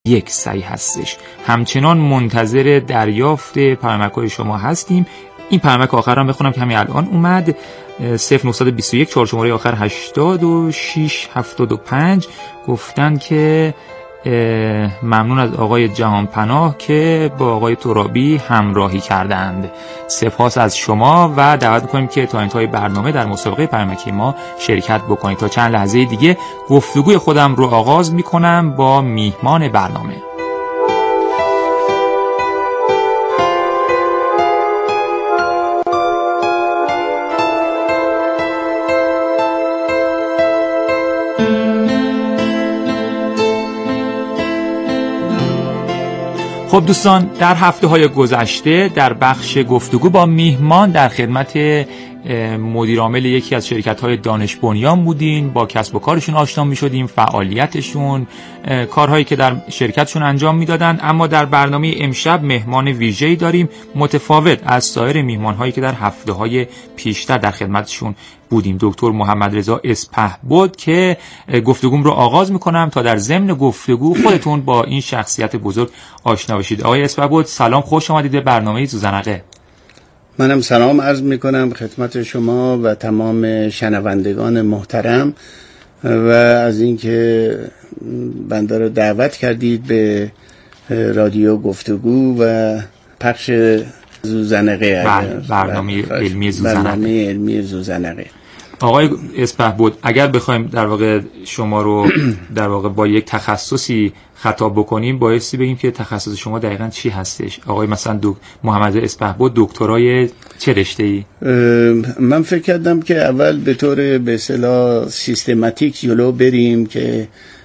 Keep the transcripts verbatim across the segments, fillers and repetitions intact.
یک سعی هستش. همچنان منتظر دریافت پیامک‌های شما هستیم. این پیامک آخر هم بخونم که همین الان اومد. صفر نه دو یک چهار شماره آخر هشتاد و شش هفتاد و پنج گفتن که ممنون از آقای جهانپناه که با آقای ترابی همراهی کردند. سپاس از شما و دعوت می‌کنیم که تا انتهای برنامه در مسابقه پیامکی ما شرکت بکنید. تا چند لحظه دیگه گفتگوی خودم رو آغاز می‌کنم با میهمان برنامه. خب دوستان، در هفته‌های گذشته در بخش گفتگو با میهمان در خدمت مدیر عامل یکی از شرکت‌های دانش بنیان بودیم، با کسب و کارشون آشنا می‌شدیم، فعالیتشون، کارهایی که در شرکتشون انجام میدادن. اما در برنامه امشب مهمان ویژه‌ای داریم، متفاوت از سایر میهمان‌هایی که در هفته‌های پیشتر در خدمتشون بودیم. دکتر محمد رضا اسپهبد که گفتگوم رو آغاز میکنم تا در ضمن گفتگو خودتون با این شخصیت بزرگ آشنا بشید. آقای اسپهبد سلام، خوش آمدید به برنامه زوزنقه. منم سلام عرض میکنم خدمت شما و تمام شنوندگان محترم و از اینکه بنده رو دعوت کردید به رادیو گفتگو و پخش زوزنقه، برنامه علمی زوزنقه. برنامه علمی زوزنقه. آقای اسپهبد، اگر بخوایم در واقع شما رو در واقع با یک تخصصی خطاب بکنیم، بایستی بگیم که تخصص شما دقیقاً چی هستش؟ آقای مثلا دو... محمد اسپهبد دکترای چه رشته‌ای؟ من فکر کردم که اول به طور به اصطلاح سیستماتیک جلو بریم که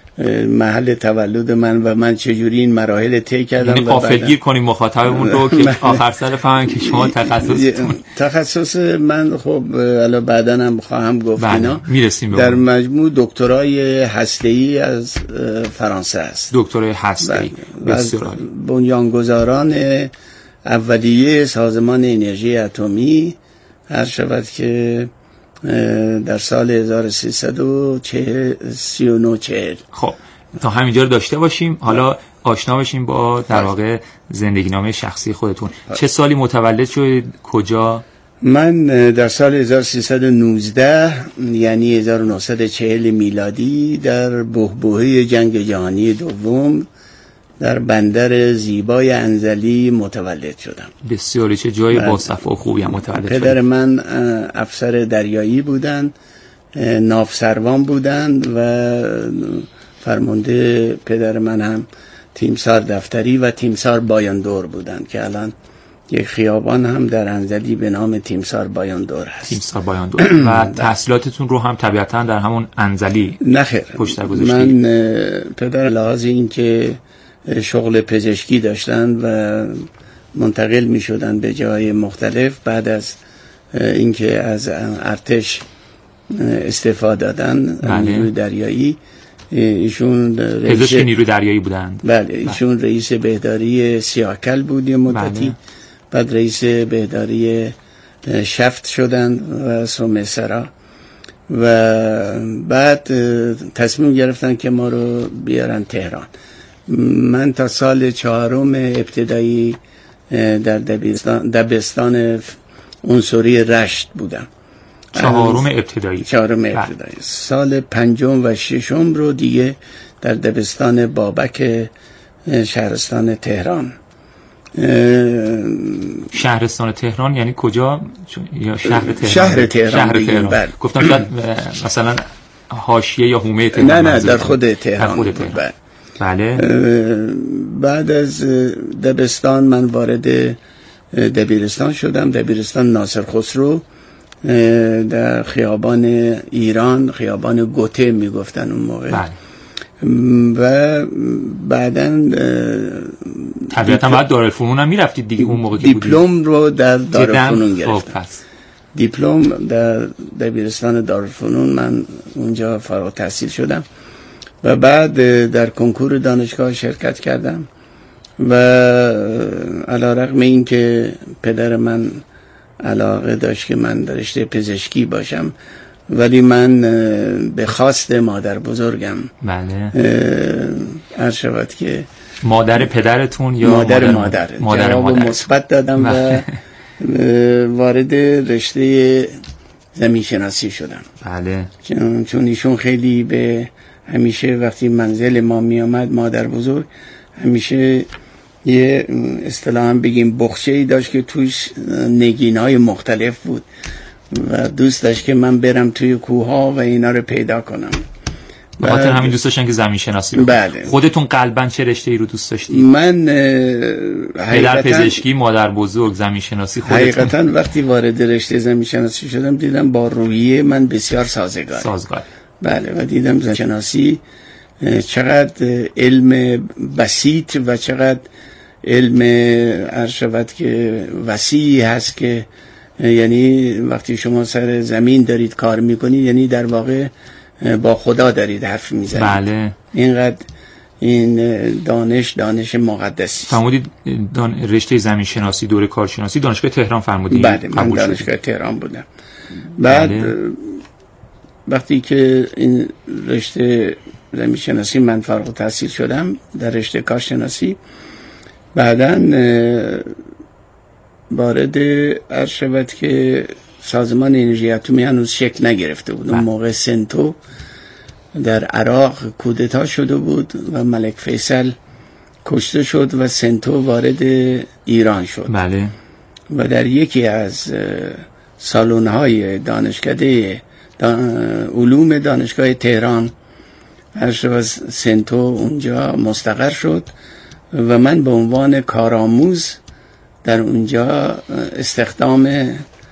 محل تولد من و من چجوری این مراحل طی کردم، یعنی غافلگیر کنیم مخاطبمون رو که آخر سر فهمن که شما تخصصتون. تخصص من خب الان بعداً هم خواهم گفت اینا میرسیم در مجموع دکترای هسته‌ای از فرانسه است. دکترای هسته‌ای بسیار بنیانگذاران اولیه سازمان انرژی اتمی هر شود که در سال هزار و سیصد و سی و نه چهل. خب تا همینجا رو داشته باشیم، حالا آشنا بشیم با در واقع زندگی نامه شخصی خودتون. چه سالی متولد شدید؟ کجا؟ من در سال هزار و سیصد و نوزده یعنی هزار و نهصد و چهل میلادی در بحبوحه جنگ جهانی دوم در بندر زیبای انزلی متولد شدم. بسیاری، چه جای با صفا و خوبی هم متولد شدید. پدر من افسر دریایی بودند، ناوسروان بودند و فرمانده پدر من هم تیمسار دفتری و تیمسار بایاندور بودند که الان یک خیابان هم در انزلی به نام تیمسار بایاندور هست. تیمسار بایاندور. و تحصیلاتتون رو هم طبیعتاً در همون انزلی نخیر پشت سر گذاشتید؟ من پدر لحاظ این که شغل پزشکی داشتن و منتقل می شدن به جای مختلف بعد از اینکه از ارتش استفاده دادن، نیروی دریایی، ایشون رئیس پزشک نیروی دریایی بودند. بله، ایشون رئیس بهداری سیاکل بود یه مدتی. بله. بعد رئیس بهداری شفت شدن و سومسرا و بعد تصمیم گرفتن که ما رو بیارن تهران. من تا سال چهارم ابتدایی در دبستان دبستان عنصری رشت بودم. چهارم ابتدایی چهارم ابتدایی. سال پنجم و ششم رو دیگه در دبستان بابک شهرستان تهران. شهرستان تهران یعنی کجا؟ یا شهر تهران؟ شهر تهران. شهر تهران. بله. گفتم شاید مثلا حاشیه یا حومه تهران. نه نه در خود تهران. در خود تهران. بله. بعد از دبستان من وارد دبیرستان شدم، دبیرستان ناصر خسرو در خیابان ایران، خیابان گوته میگفتن اون موقع. بله. و بعداً طبیعتاً بعد دارالفنون هم میرفتید دیگه اون موقع که بودید. دیپلم رو در دارالفنون گرفتم. پس. دیپلم در دبیرستان دارالفنون من اونجا فارغ التحصیل شدم و بعد در کنکور دانشگاه شرکت کردم و علی رغم این که پدر من علاقه داشت که من در رشته پزشکی باشم، ولی من به خواست مادر بزرگم بله عرض شود که مادر پدرتون یا مادر مادر مادر جواب مادر مثبت دادم و وارد رشته زمین شناسی شدم. بله. چون, چون ایشون خیلی به همیشه وقتی منزل ما می آمد مادر بزرگ همیشه یه اصطلاحاً بگیم بخچه‌ای داشت که توش نگین‌های مختلف بود و دوست داشت که من برم توی کوه‌ها و اینا رو پیدا کنم. به خاطر همین دوست داشتن که زمین شناسی بکنید. بله. خودتون قلباً چه رشته‌ای رو دوست داشتید؟ من پدر پزشکی، مادر بزرگ زمین شناسی. خودتون حقیقتاً وقتی وارد رشته زمین شناسی شدم دیدم با روحیه من بسیار سازگار. سازگار. بله و دیدم زمین شناسی چقدر علم بسیط و چقدر علم عرشبت که وسیعی هست که یعنی وقتی شما سر زمین دارید کار میکنید یعنی در واقع با خدا دارید حرف میزنید. بله. اینقدر این دانش دانش مقدسی. فرمودید دان... رشته زمین شناسی دوره کارشناسی دانشگاه تهران فرمودید؟ بله من دانشگاه تهران بودم. بعد بله. وقتی که این رشته زمین شناسی من فارغ التحصیل شدم در رشته کارشناسی بعداً وارد عرض شود که سازمان انرژی اتمی هنوز شکل نگرفته بود. اون موقع سنتو در عراق کودتا شده بود و ملک فیصل کشته شد و سنتو وارد ایران شد. بله. و در یکی از سالن‌های دانشکده علوم دانشگاه تهران عرض سنتو اونجا مستقر شد و من به عنوان کارآموز در اونجا استخدام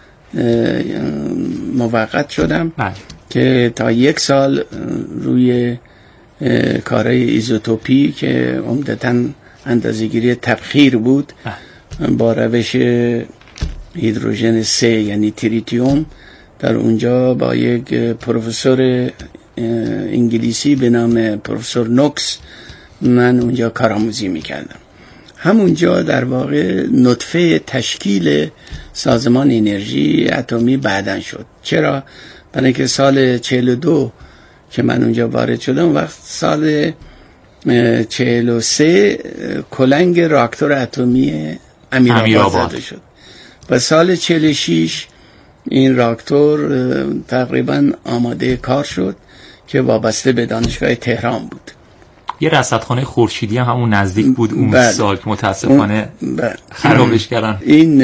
موقت شدم بله. که تا یک سال روی کارهای ایزوتوپی که عمدتاً اندازه‌گیری تبخیر بود بله. با روش هیدروژن سه یعنی تریتیوم در اونجا با یک پروفسور انگلیسی به نام پروفسور نوکس من اونجا کارآموزی میکردم. همونجا در واقع نطفه تشکیل سازمان انرژی اتمی بعدن شد. چرا؟ برای که سال چهل و دو که من اونجا وارد شدم وقت سال چهل و سه کلنگ راکتور اتمی امیرآباد زده شد و سال چهل و شش این راکتور تقریبا آماده کار شد که وابسته به دانشگاه تهران بود. یه رصدخانه خورشیدی هم همون نزدیک بود اون بله. سال که متاسفانه بله. خرابش کردن. این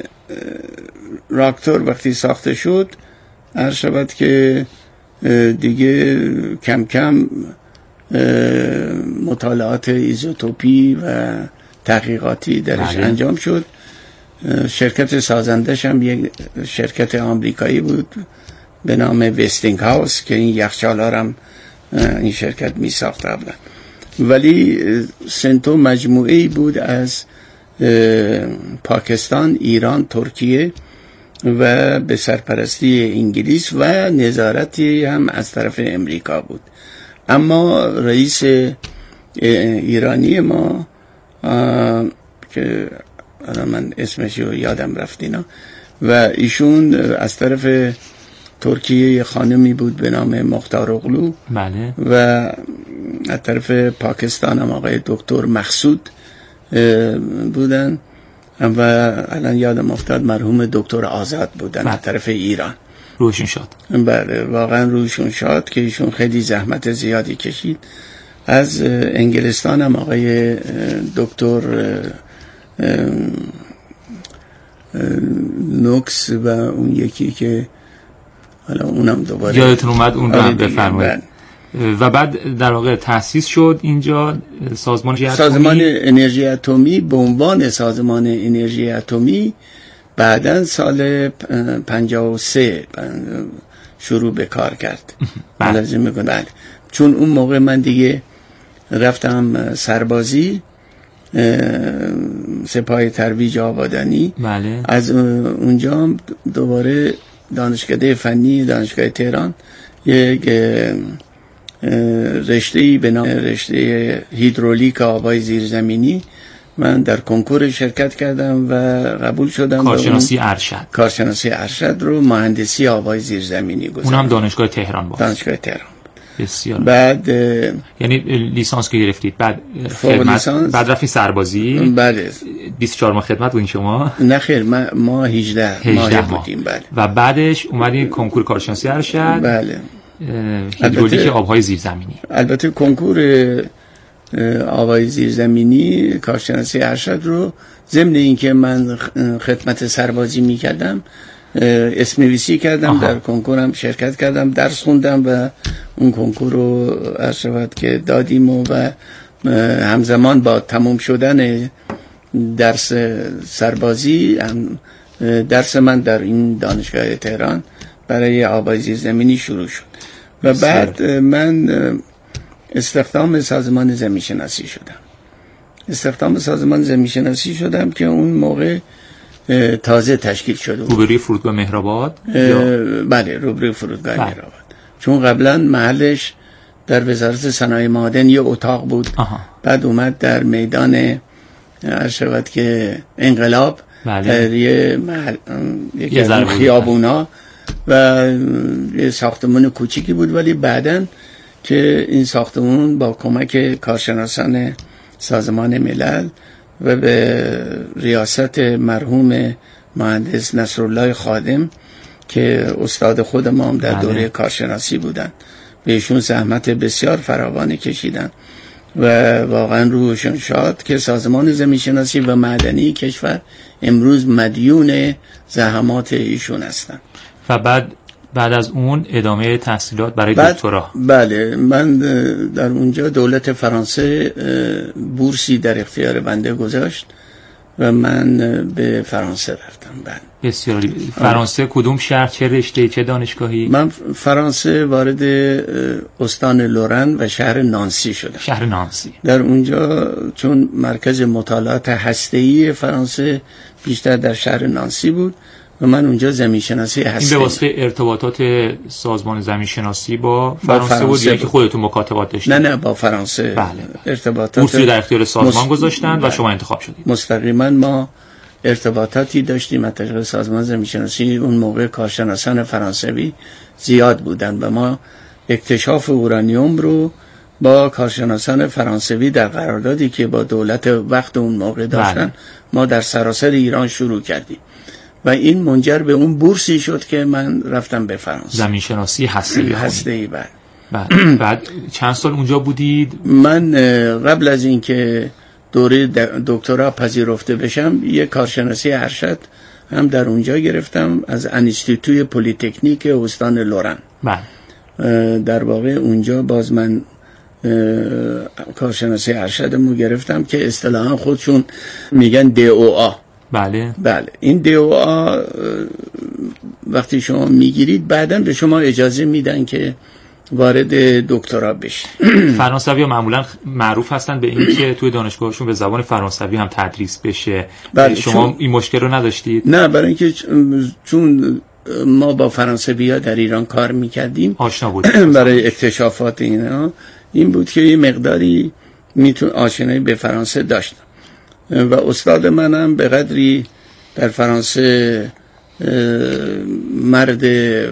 راکتور وقتی ساخته شد عرض شود که دیگه کم کم مطالعات ایزوتوپی و تحقیقاتی درش بله. انجام شد. شرکت سازندش هم یک شرکت آمریکایی بود به نام وستینگ هاوس که این یخچال‌ها هم این شرکت می ساخت قبلا. ولی سنتو مجموعه‌ای بود از پاکستان، ایران، ترکیه و به سرپرستی انگلیس و نظارتی هم از طرف امریکا بود. اما رئیس ایرانی ما که الان من اسمش رو یادم رفت اینا و ایشون از طرف ترکیه خانمی بود به نام مختار اغلو بله. و از طرف پاکستان هم آقای دکتر مقصود بودن و الان یادم افتاد مرحوم دکتر آزاد بودن بله. از طرف ایران. روشون شاد. بله واقعا روشون شاد که ایشون خیلی زحمت زیادی کشید. از انگلستان هم آقای دکتر نوکس و اون یکی که حالا اونم دوباره یادتون اومد اون رو هم بفرمایید. و بعد در واقع تأسیس شد اینجا سازمان انرژی اتمی. سازمان انرژی اتمی به عنوان سازمان انرژی اتمی بعداً سال پنجاه و سه شروع به کار کرد. لازم میگم بله. چون اون موقع من دیگه رفتم سربازی سپاه ترویج آبادانی بله. از اونجا دوباره دانشکده فنی دانشگاه تهران یک رشته‌ای به نام رشته هیدرولیک آبای زیرزمینی من در کنکور شرکت کردم و قبول شدم. کارشناسی ارشد کارشناسی ارشد رو مهندسی آبای زیرزمینی گذاشتم. اونم دانشگاه تهران بود. دانشگاه تهران. بسیار. بعد یعنی لیسانس که گرفتید، بعد خدمت، بعد رفتید سربازی. بله. بیست و چهار ماه خدمت بودین شما؟ نه خیر، ما ما هجده ماه بودیم. بله. و بعدش اومدین کنکور کارشناسی ارشد. بله. هیدرولیک آبهای زیرزمینی. البته کنکور آبهای زیرزمینی کارشناسی ارشد رو ضمن اینکه من خدمت سربازی میکردم اسم‌نویسی کردم. آها. در کنکورم شرکت کردم، درس خوندم و اون کنکور رو ارشد که دادیم و, و همزمان با تموم شدن درس سربازی درس من در این دانشگاه تهران برای آبهای زیرزمینی شروع شد و بعد من استخدام سازمان زمین شناسی شدم. استخدام سازمان زمین شناسی شدم که اون موقع تازه تشکیل شده بود. روبروی فرودگاه مهرآباد؟ بله، روبروی فرودگاه مهرآباد. چون قبلا محلش در وزارت صنایع معادن یه اتاق بود. آها. بعد اومد در میدان ارشد که انقلاب. بله. در یه محل یکی از خیابونا و یه ساختمان کوچیکی بود، ولی بعداً که این ساختمان با کمک کارشناسان سازمان ملل و به ریاست مرحوم مهندس نصرالله خادم که استاد خود ما هم در دوره کارشناسی بودن، بهشون زحمت بسیار فراوانی کشیدن و واقعا روحشون شاد که سازمان زمین شناسی و معدنی کشور امروز مدیون زحمات ایشون هستن. و بعد بعد از اون ادامه تحصیلات برای دکترا. بله، من در اونجا دولت فرانسه بورسی در اختیار بنده گذاشت و من به فرانسه رفتم. بله. بسیاری. فرانسه آه. کدوم شهر، چه رشته، چه دانشگاهی؟ من فرانسه وارد استان لورن و شهر نانسی شدم. شهر نانسی. در اونجا چون مرکز مطالعات هسته‌ای فرانسه بیشتر در شهر نانسی بود و من اونجا زمین شناسی هستم. این به واسطه ارتباطات سازمان زمین شناسی با فرانسه, فرانسه بود یا که خودتون مکاتبات داشتید؟ نه نه با فرانسه. بله. ارتباطات بورسی در اختیار سازمان مست... گذاشتن و شما انتخاب شدید. مستقیما ما ارتباطاتی داشتیم از طریق سازمان زمین شناسی. اون موقع کارشناسان فرانسوی زیاد بودن و ما اکتشاف اورانیوم رو با کارشناسان فرانسوی در قراردادی که با دولت وقت اون موقع داشتن بله. ما در سراسر ایران شروع کردیم و این منجر به اون بورسی شد که من رفتم به فرانسه. زمین شناسی هسته‌ای. هسته‌ای بعد. بعد بعد چند سال اونجا بودید؟ من قبل از اینکه دوره دکترا پذیرفته بشم یک کارشناسی ارشد هم در اونجا گرفتم از انستیتوی پلی‌تکنیک استان لورن. بله. در واقع اونجا باز من کارشناسی ارشدمو گرفتم که اصطلاحاً خودشون میگن دی او آ. بله. بله. این دی او آ وقتی شما میگیرید بعداً به شما اجازه میدن که وارد دکترا بشید. فرانسوی ها معمولا معروف هستن به این که توی دانشگاهشون به زبان فرانسوی هم تدریس بشه. بله. شما چون... این مشکل رو نداشتید؟ نه، برای اینکه چون ما با فرانسوی ها در ایران کار میکردیم آشنا بود برای اکتشافات اینا، این بود که یه مقداری میتون آشنایی به فرانسه داشتم و استاد منم به قدری در فرانسه مرد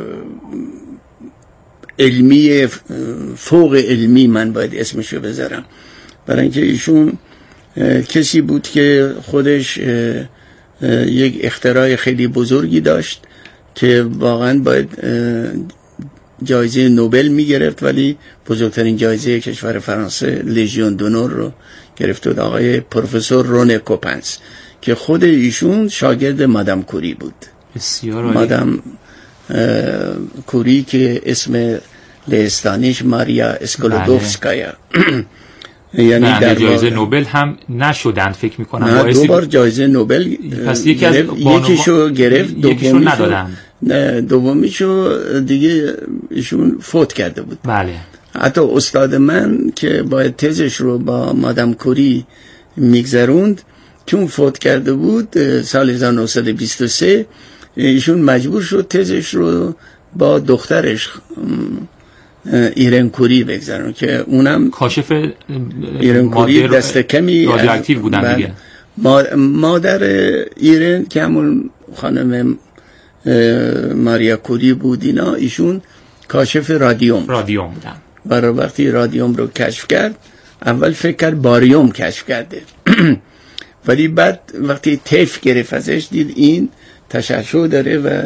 علمی فوق علمی، من باید اسمشو بذارم، برای اینکه ایشون کسی بود که خودش یک اختراع خیلی بزرگی داشت که واقعا باید جایزه نوبل میگرفت، ولی بزرگترین جایزه کشور فرانسه لژیون دونور رو گرفت بود، آقای پروفسور رونه کوپنس که خود ایشون شاگرد مادام کوری بود. بسیار مادام کوری که اسم لهستانیش ماریا اسکولودوفسکایا یعنی در جایزه نوبل هم نشدند فکر میکنم. نه، دو بار جایزه نوبل پس یکی از یکیشو گرفت، یکیشو ندادند. نه، دومیشو دیگه ایشون فوت کرده بود. بله. حتی استاد من که باید تزش رو با مادام کوری میگذروند چون فوت کرده بود سال هزار و نهصد و بیست و سه، ایشون مجبور شد تزش رو با دخترش ایرن کوری بگذارن که اونم کاشف ایرن کوری دست کمی رادیواکتیو بودن دیگه. مادر ایرن که همون خانم ماریا کوری بود، اینا ایشون کاشف رادیوم رادیوم بودن و وقتی رادیوم رو کشف کرد اول فکر کرد باریوم کشف کرده ولی بعد وقتی طیف گرفت ازش دید این تشعشع داره و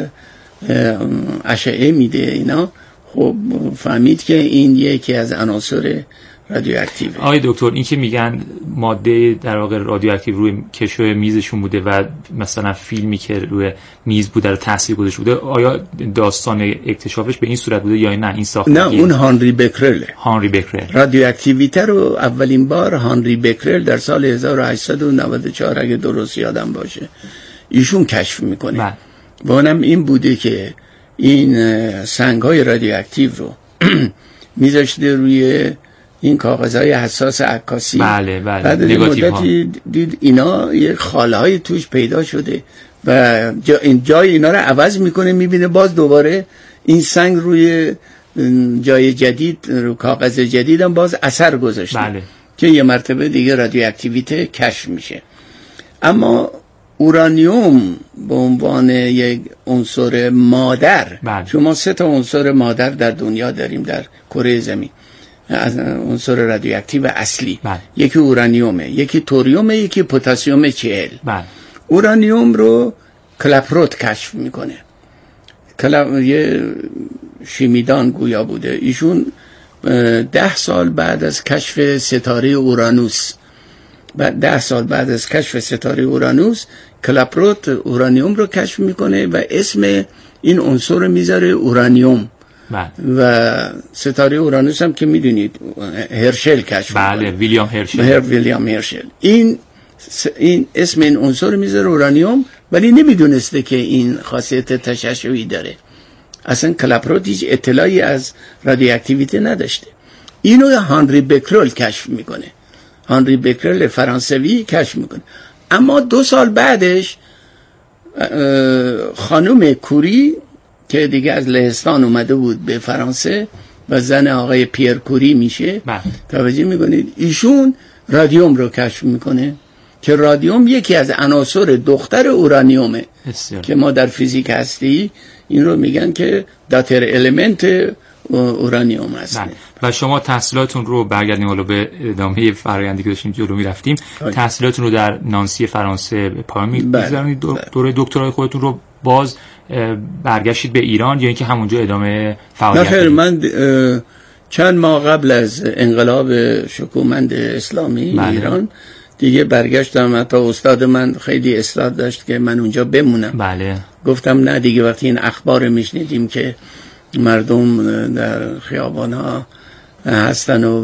اشعه میده اینا، خب فهمید که این یکی از عناصر رادیواکتیو. آقای دکتر این که میگن ماده در واقع رادیواکتیو روی کشو میزشون بوده و مثلا فیلمی که روی میز بوده رو تاثیر گذاشته بوده، آیا داستان اکتشافش به این صورت بوده یا نه این ساختگی؟ نه، اون هانری بکرل. هانری بکرل رادیواکتیویته رو اولین بار هانری بکرل در سال هزار و هشتصد و نود و چهار اگه درست یادم باشه ایشون کشف میکنه. و اونم این بوده که این سنگ‌های رادیواکتیو رو میذاشته روی این کاغذهای حساس عکاسی. بله بله. بعد مدتی دید اینا یه خاله‌های توش پیدا شده و جا این جای اینا رو عوض میکنه، میبینه باز دوباره این سنگ روی جای جدید رو کاغذ جدید هم باز اثر گذاشته. بله. که یه مرتبه دیگه رادیواکتیویته کشف میشه. اما اورانیوم به عنوان یک عنصر مادر، بله. شما سه تا عنصر مادر در دنیا داریم در کره زمین از عنصر رادیواکتیو اصلی. بله. یکی اورانیومه، یکی توریومه، یکی پتاسیم چهل. بله. اورانیوم رو کلپروت کشف میکنه. کلپ... یه شیمیدان گویا بوده، ایشون ده سال بعد از کشف ستاره اورانوس بعد ده سال بعد از کشف ستاره اورانوس کلپروت اورانیوم رو کشف میکنه و اسم این عنصر میذاره اورانیوم. بله. و ستاره اورانوس هم که میدونید هرشل کشف بله میکنه. ویلیام هرشل. هر ویلیام هرشل این این اسم این عنصر میذاره اورانیوم، ولی نمیدونسته که این خاصیت تشعشعی داره. اصلا کلپروت هیچ اطلاعی از رادیواکتیویته نداشته. اینو هانری بکرل کشف میکنه. هانری بکرل فرانسوی کشف میکنه. اما دو سال بعدش خانم کوری که دیگه از لهستان اومده بود به فرانسه و زن آقای پیر کوری میشه، توجه میکنید ایشون رادیوم رو کشف میکنه که رادیوم یکی از عناصر دختر اورانیومه که ما در فیزیک هستی این رو میگن که داتر المنت اورانیوم هست. بله. و شما تحصیلاتون رو برگردیم حالا به ادامه فرآیندی که داشتیم جلو میرفتیم، تحصیلاتون رو در نانسی فرانسه به پایان می‌گذارونید. دوره دکترای خودتون رو باز برگشتید به ایران یا اینکه همونجا ادامه فعالیت؟ نه خیر، من چند ماه قبل از انقلاب شکومند اسلامی بله. ایران دیگه برگشتم. حتی استاد من خیلی اصرار داشت که من اونجا بمونم. بله. گفتم نه دیگه، وقتی این اخبار میشنیدیم که مردم در خیابان‌ها هستن و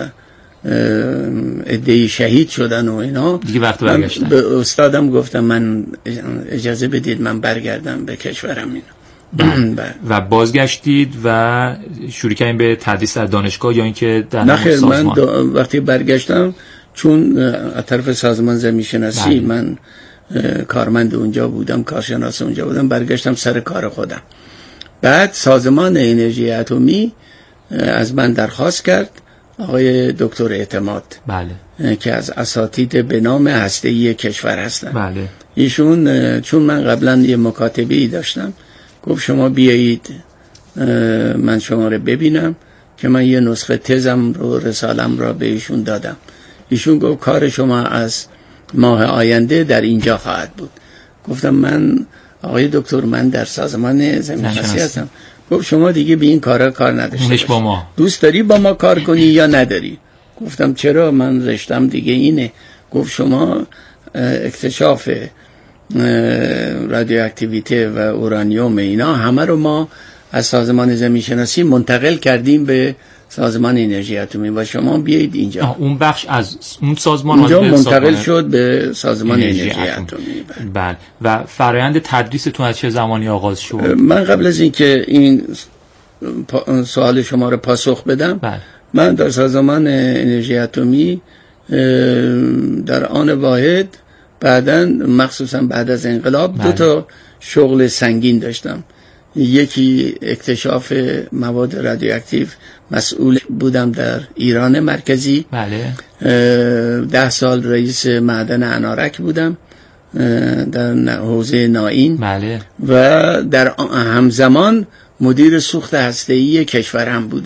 عده‌ای شهید شدن و اینا دیگه وقت برگشتن. به استادم گفتم من اجازه بدید من برگردم به کشورم اینا. و بازگشتید و شروع کردیم به تدریس در دانشگاه یا اینکه در همون سازمان؟ من وقتی برگشتم چون از طرف سازمان زمین شناسی من کارمند اونجا بودم، کارشناس اونجا بودم، برگشتم سر کار خودم. بعد سازمان انرژی اتمی از من درخواست کرد، آقای دکتر اعتماد بله. که از اساتید به نام هسته‌ای کشور هستن. بله. ایشون چون من قبلا یه مکاتبه‌ای داشتم گفت شما بیایید من شما رو ببینم، که من یه نسخه تزم رو رسالم را به ایشون دادم. ایشون گفت کار شما از ماه آینده در اینجا خواهد بود. گفتم من آقای دکتر من در سازمان زمین شناسی هستم. گفت شما دیگه به این کارا کار نداشته با ما. دوست داری با ما کار کنی یا نداری؟ گفتم چرا، من رشتم دیگه اینه. گفت شما اکتشاف رادیواکتیویته و اورانیوم اینا همه رو ما از سازمان زمین شناسی منتقل کردیم به سازمان انرژی اتمی و شما بیایید اینجا. اون بخش از اون سازمان اونجا منتقل شد به سازمان انرژی اتمی. بله. و فرآیند تدریستون از چه زمانی آغاز شد؟ من قبل از اینکه این سوال شما رو پاسخ بدم بله. من در سازمان انرژی اتمی در آن واحد بعداً مخصوصا بعد از انقلاب بله. دو تا شغل سنگین داشتم. یکی اکتشاف مواد رادیواکتیو مسئول بودم در ایران مرکزی. بله. ده سال رئیس معدن انارک بودم در حوزه نائین. بله. و در همزمان مدیر سوخت هسته‌ای کشورم بودم.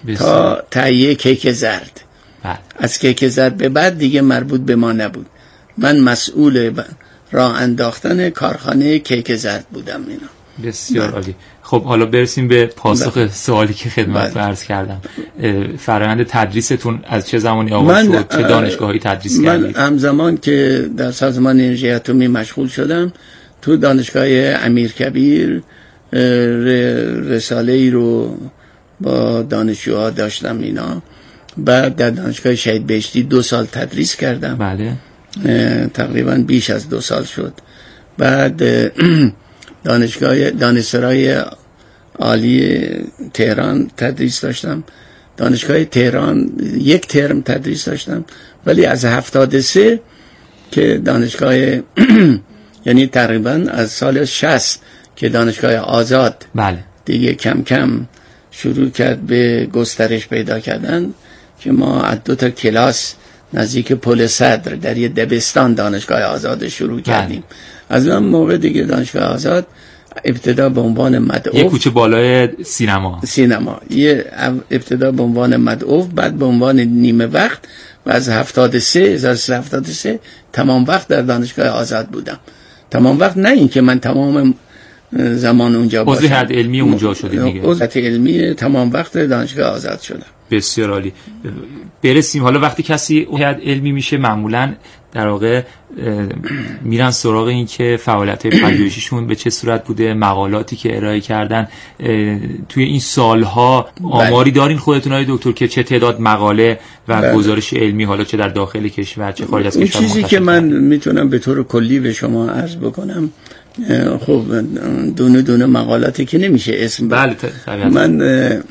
تا تهیه کیک زرد. بله. از کیک زرد به بعد دیگه مربوط به ما نبود. من مسئول راه انداختن کارخانه کیک زرد بودم. اینا بسیار عالی. خب حالا برسیم به پاسخ بله. سوالی که خدمت بله. عرض کردم. فرآیند تدریستون از چه زمانی آغاز شد؟ چه دانشگاهی تدریس من کردید؟ من همزمان که در سازمان انرژی اتمی مشغول شدم، تو دانشگاه امیرکبیر رساله ای رو با دانشجوها داشتم اینا. بعد در دانشگاه شهید بهشتی دو سال تدریس کردم. بله. تقریبا بیش از دو سال شد. بعد دانشگاه دانشسرای عالی تهران تدریس داشتم. دانشگاه تهران یک ترم تدریس داشتم، ولی از هفتاد و سه که دانشگاه یعنی تقریبا از سال شصت که دانشگاه آزاد بله. دیگه کم کم شروع کرد به گسترش پیدا کردن، که ما از دو تا کلاس نزدیک پل صدر در یه دبستان دانشگاه آزاد شروع کردیم. بله. از اون موقع دیگه دانشگاه آزاد ابتدا به عنوان مدعو، یه کوچه بالای سینما سینما یه ابتدا به عنوان مدعو، بعد به عنوان نیمه وقت، و از هفتاد و سه هزار و سیصد و هفتاد و سه تمام وقت در دانشگاه آزاد بودم. تمام وقت نه این که من تمام زمان اونجا باشم، عضو هیئت علمی اونجا شدید دیگه. عضو هیئت علمی تمام وقت دانشگاه آزاد شدم. بسیار عالی. برسیم حالا وقتی کسی هیئت علمی میشه معمولاً در واقع میرن سراغ این که فعالیت پژوهشیشون به چه صورت بوده، مقالاتی که ارائه کردن توی این سالها. آماری دارین خودتون های دکتر که چه تعداد مقاله و بله. گزارش علمی حالا چه در داخل کشور چه خارج از کشور؟ چیزی که من میتونم به طور کلی به شما عرض بکنم، خب دونه دونه مقالاتی که نمیشه اسم بله من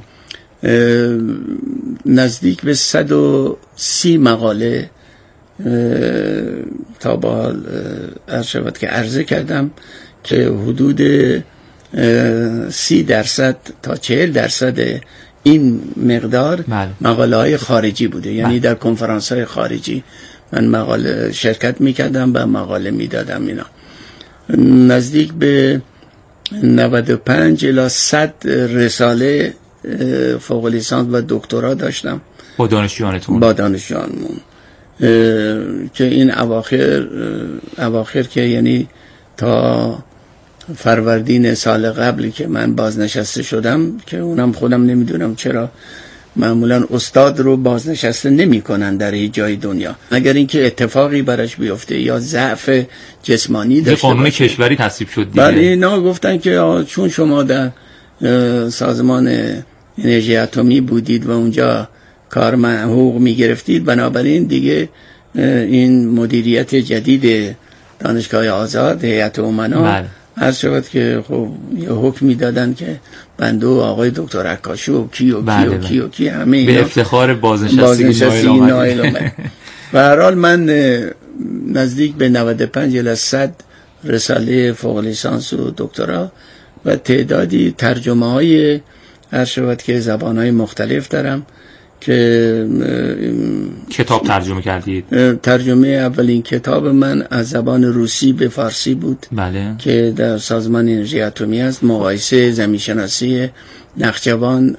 نزدیک به صد و سی مقاله تا به حال عرض شود که عرضه کردم، که حدود سی درصد تا چهل درصد این مقدار مقاله های خارجی بوده. یعنی در کنفرانس های خارجی من مقاله شرکت میکردم و مقاله میدادم. اینا نزدیک به نود و پنج الی صد رساله فوق لیسانس و دکترا داشتم با دانشجویانتون. با دانشجویانمون که این اواخر اواخر که یعنی تا فروردین سال قبلی که من بازنشسته شدم، که اونم خودم نمیدونم چرا معمولا استاد رو بازنشسته نمی کنن در هیچ جای دنیا، اگر اینکه اتفاقی براش بیفته یا ضعف جسمانی داشته باشه. قانون کشوری تصویب شد دیگه. بله اینا گفتن که چون شما در سازمان انرژی اتمی بودید و اونجا کار حقوق می گرفتید، بنابراین دیگه این مدیریت جدید دانشگاه آزاد هیئت امنا عرض شد که خب یه حکمی دادن که بنده و آقای دکتر عکاشی و کی و کی و کی و کی همه به افتخار بازنشستگی نایل آمد. و هر حال من نزدیک به نود و پنج الی صد رساله فوق لیسانس و دکترا و تعدادی ترجمه های عرض شد که زبان های مختلف دارم که کتاب ترجمه کردید. ترجمه اولین کتاب من از زبان روسی به فارسی بود. بله. که در سازمان انرژی اتمی است، مقایسه زمین‌شناسی نخجوان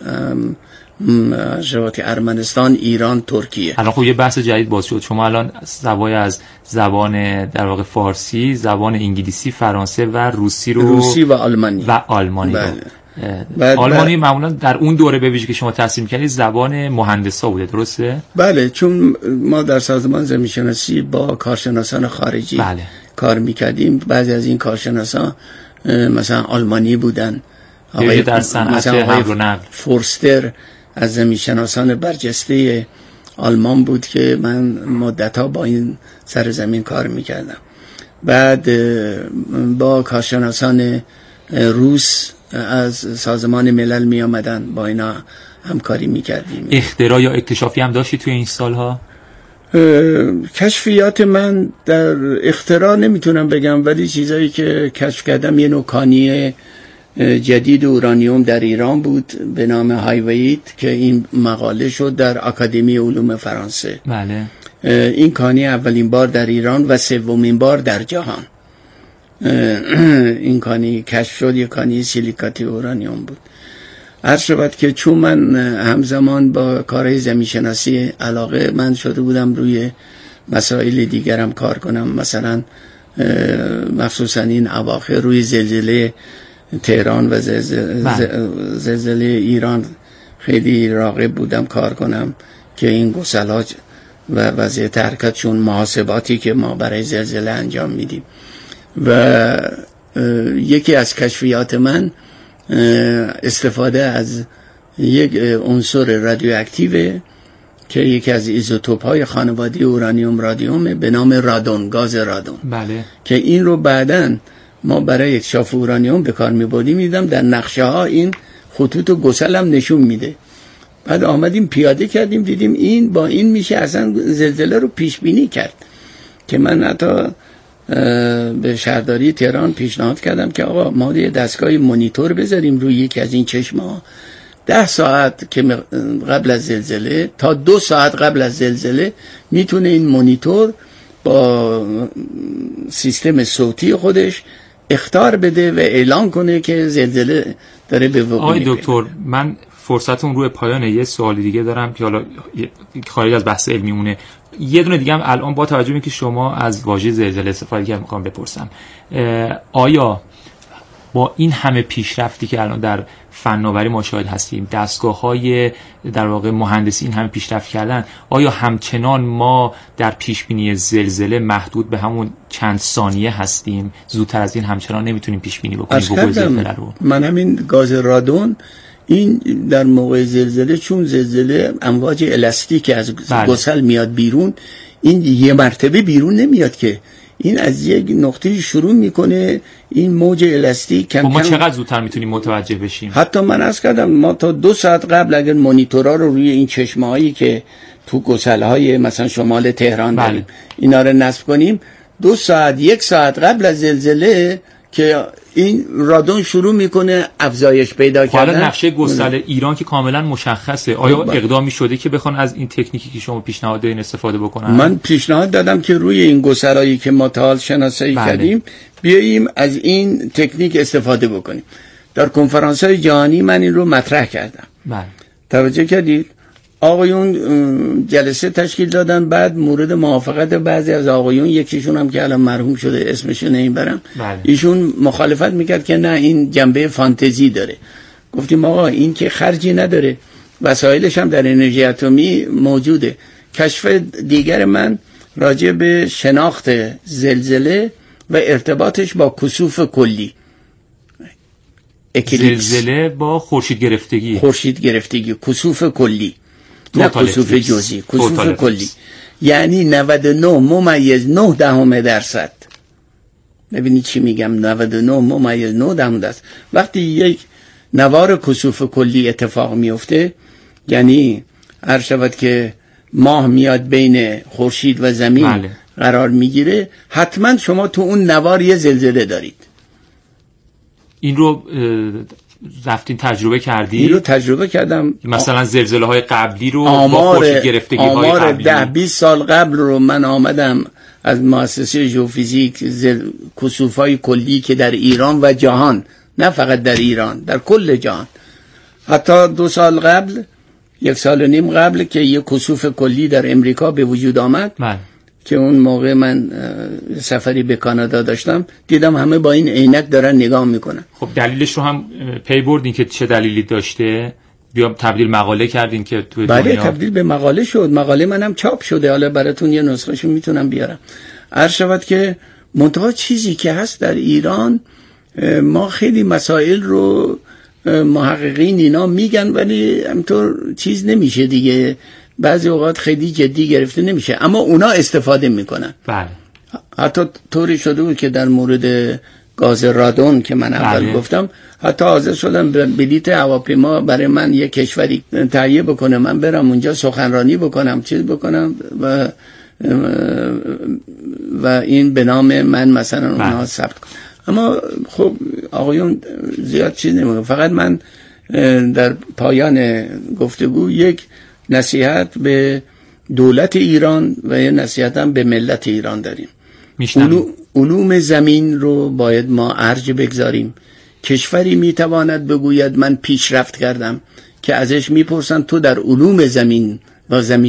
شبکه ارمنستان ایران ترکیه. الان خب یه بحث جدید باز شد، شما الان سوای از زبان در واقع فارسی، زبان انگلیسی، فرانسه و روسی رو روسی و آلمانی و آلمانی بله. بعد آلمانی معمولا در اون دوره به ویژه که شما تحصیل می‌کردید زبان مهندسا بوده، درسته؟ بله، چون ما در سازمان زمین‌شناسی با کارشناسان خارجی بله. کار می‌کردیم. بعضی از این کارشناسان مثلا آلمانی بودن، آقای در صنعت حمل و نقل فورستر از زمین‌شناسان برجسته آلمان بود که من مدت‌ها با این سرزمین کار می‌کردم. بعد با کارشناسان روس از سازمان ملل می آمدن، با اینا همکاری می کردیم. اختراع یا اکتشافی هم داشتی توی این سالها؟ کشفیات من در اختراع نمیتونم بگم، ولی چیزایی که کشف کردم یه نوع کانی جدید اورانیوم در ایران بود به نام هایویت که این مقاله شد در اکادمی علوم فرانسه. بله. این کانی اولین بار در ایران و سومین بار در جهان این کانی کشف شد. یک کانی سیلیکاتی اورانیوم بود. عرض شود که چون من همزمان با کارهای زمین شناسی علاقه من شده بودم روی مسائل دیگرم کار کنم، مثلا مخصوصا این اواخر روی زلزله تهران و زلزله, زلزله ایران خیلی راغب بودم کار کنم که این گسل‌ها و وضعیت حرکتشون، محاسباتی که ما برای زلزله انجام میدیم. و یکی از کشفیات من استفاده از یک عنصر رادیواکتیو که یکی از ایزوتوپ های خانواده اورانیوم رادیومه به نام رادون، گاز رادون. بله. که این رو بعداً ما برای اکتشاف اورانیوم به کار می‌بردیم. میدم در نقشه ها این خطوط و گسل هم نشون میده. بعد آمدیم پیاده کردیم، دیدیم این با این میشه اصلا زلزله رو پیش بینی کرد. که من حتی به شهرداری تهران پیشنهاد کردم که آقا ما یه دستگاه مانیتور بذاریم روی یکی از این چشم‌ها، ده ساعت که قبل از زلزله تا دو ساعت قبل از زلزله میتونه این مانیتور با سیستم صوتی خودش اخطار بده و اعلان کنه که زلزله داره به وقوع میرسه. آقای دکتر، من فرصتون روی پایان یه سوال دیگه دارم که حالا خارج از بحث علمی مونه. یه دونه دیگه هم الان با توجه به اینکه شما از واژه زلزله استفاده کردید میخوام بپرسم، آیا با این همه پیشرفتی که الان در فناوری ما شاهد هستیم، دستگاه‌های در واقع مهندسی این همه پیشرفت کردن، آیا همچنان ما در پیش بینی زلزله محدود به همون چند ثانیه هستیم؟ زودتر از این همچنان نمیتونیم پیش بینی بکنیم وقوع زلزله رو؟ من همین گاز رادون این در موقع زلزله، چون زلزله امواج الاستیک از بله. گسل میاد بیرون، این یه مرتبه بیرون نمیاد که این از یک نقطه شروع میکنه، این موج الاستیک کم ما کم. چقدر زودتر میتونیم متوجه بشیم؟ حتی من عرض کردم ما تا دو ساعت قبل اگر مانیتورها رو روی این چشمه‌هایی که تو گسل‌های مثلا شمال تهران بله. داریم اینا رو نصب کنیم، دو ساعت یک ساعت قبل از زلزله که این رادون شروع میکنه افزایش پیدا کردن. حالا نقشه گسل ایران که کاملا مشخصه، آیا با. اقدامی شده که بخوان از این تکنیکی که شما پیشنهاد دادین استفاده بکنن؟ من پیشنهاد دادم که روی این گسلایی که ما تا حال شناسایی بله. کردیم بیاییم از این تکنیک استفاده بکنیم. در کنفرانس‌های جهانی من این رو مطرح کردم. بله. توجه کردید؟ آقایون جلسه تشکیل دادن، بعد مورد موافقت بعضی از آقایون، یکیشون هم که الان مرحوم شده اسمش نمیبرم، بله. ایشون مخالفت میکرد که نه این جنبه فانتزی داره. گفتیم آقا این که خرجی نداره، وسایلش هم در انرژی اتمی موجوده. کشف دیگر من راجع به شناخت زلزله و ارتباطش با کسوف کلی، اکلیپس. زلزله با خورشید گرفتگی خورشید گرفتگی کسوف کلی، نه کسوف جزئی، کسوف کلی، یعنی نود و نه ممیز نه دهم درصد. ببینید چی میگم، نود و نه ممیز نه دهم درصد. وقتی یک نوار کسوف کلی اتفاق میفته، یعنی هر شود که ماه میاد بین خورشید و زمین بله. قرار میگیره، حتما شما تو اون نوار یه زلزله دارید. این رو رفتین تجربه کردی؟ این رو تجربه کردم. مثلا زلزله های قبلی رو با خورشید گرفتگی های قبلی، آمار ده بیست سال قبل رو من آمدم از مؤسسه ژئوفیزیک زل... کسوفای کلی که در ایران و جهان، نه فقط در ایران، در کل جهان، حتی دو سال قبل، یک سال و نیم قبل که یک کسوف کلی در امریکا به وجود آمد من. که اون موقع من سفری به کانادا داشتم، دیدم همه با این عینک دارن نگاه میکنن. خب دلیلش رو هم پی بردین که چه دلیلی داشته؟ بیا تبدیل مقاله کردین که تو دنیا؟ بله تبدیل به مقاله شد. مقاله منم چاپ شده، حالا براتون یه نسخه‌شو میتونم بیارم. عرض شود که منتها چیزی که هست در ایران، ما خیلی مسائل رو محققین اینا میگن ولی همطور چیز نمیشه دیگه، بعضی اوقات خیلی جدی گرفته نمیشه، اما اونا استفاده میکنن. بله. حتی طوری شده بود که در مورد گاز رادون که من اول بله. گفتم، حتی حاضر شدم بلیت هواپیما برای من یک کشوری تهیه بکنه، من برم اونجا سخنرانی بکنم، چیز بکنم و و این به نام من مثلا اونها ثبت کنم. اما خب آقایون زیاد چیز نمیگم، فقط من در پایان گفتگو یک نصیحت به دولت ایران و یه نصیحت هم به ملت ایران داریم. علوم زمین رو باید ما ارج بگذاریم. کشوری میتواند بگوید من پیشرفت کردم که ازش میپرسن تو در علوم زمین با زمین